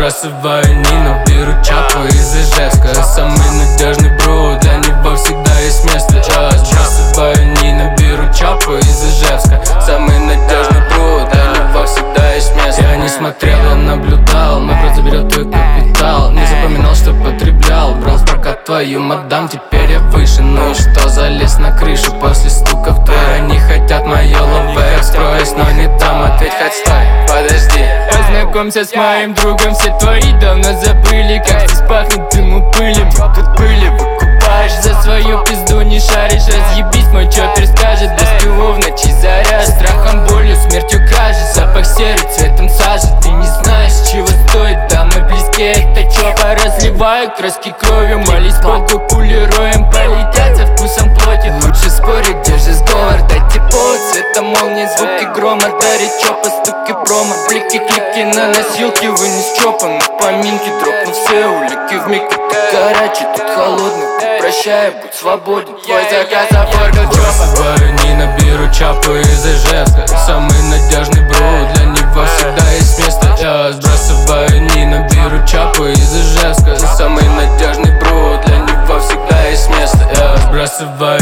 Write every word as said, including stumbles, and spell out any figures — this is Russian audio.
сбрасываю Нину, беру Чапу из Ижевска. Самый надежный бро, для него всегда есть место. Я сбрасываю Нину, беру Чапу из Ижевска. Самый надежный бро, для него всегда есть место. Я не смотрел, я наблюдал, мой брат заберет твой капитал. Не запоминал, что потреблял, брал в прокат твою мадам. Теперь я выше, ну и что, залез на крышу после стука в дверь. Они хотят мое лове, скроюсь, но не дам. Ответь хоть стой, подожди. Познакомься с моим другом, все твои давно забыли. Как здесь пахнет дым и пыли, мы тут были. Выкупаешь за свою пизду, не шаришь, разъебись. Мой чоппер скажет, да спиву в ночи заряд. Страхом, болью, смертью кражи, запах серый, цветом сажи. Ты не знаешь, чего стоит, да мы близкие, это чопа. Разливаю краски кровью, молись Богу, пули роем полетят со вкусом плоти. Лучше спорить, где же сговор, дайте повод. Цвета молнии, звуки грома, дарит чопа, стуки промо. Блики, клики на носилке, вынес чопа на поминки. Дропнул все улики вмиг, тут горячий, тут холодный. Прощай, будь свободен, твой заказ оформил чопа. Сбрасываю Нину, беру Чапу из Ижевска. Самый надежный бро, для него всегда есть место. Я сбрасываю Нину, беру Чапу из Ижевска. Самый надежный бро, для него всегда есть место. Я сбрасываю